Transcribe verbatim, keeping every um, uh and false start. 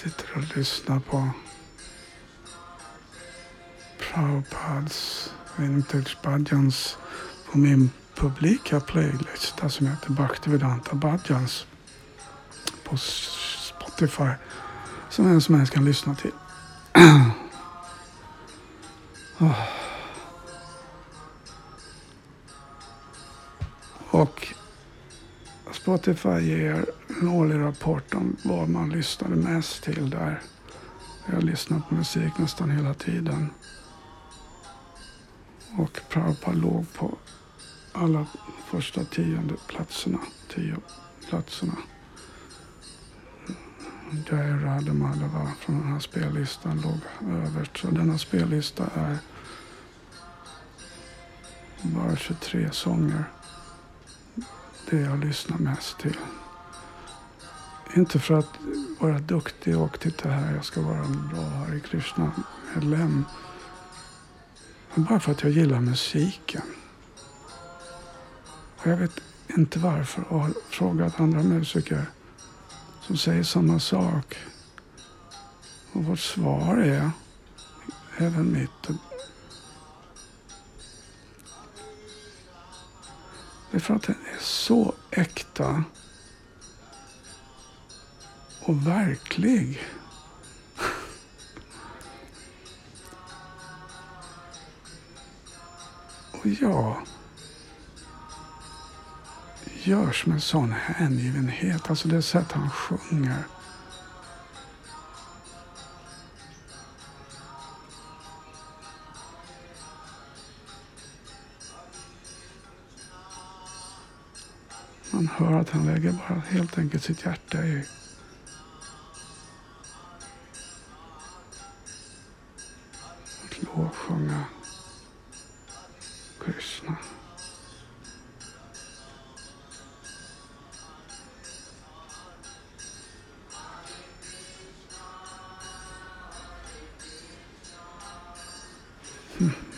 sitter och lyssnar på Prabhupads Vintage Bhajans på min publika playlist som heter Bhaktivedanta Bhajans på Spotify, som vem som helst kan lyssna till. oh. Och Spotify ger en årlig rapport om vad man lyssnade mest till där. Jag har lyssnat på musik nästan hela tiden. Och Prabhupada låg på alla första tionde platserna, tio platserna. Jai Radha Madhava från den här spellistan låg överst. Så denna spellista är bara tjugotre sånger. Det jag lyssnar mest till. Inte för att vara duktig och titta här, jag ska vara en bra Hare Krishna-medlem. Men bara för att jag gillar musiken. Och jag vet inte varför. Och har frågat andra musiker som säger samma sak. Och vårt svar är även mitt. Det är för att den är så äkta och verklig. Och jag görs med sån hängivenhet. Alltså det sätt han sjunger. Man hör att han lägger bara helt enkelt sitt hjärta i att lovsjunga Krishna. Hmm.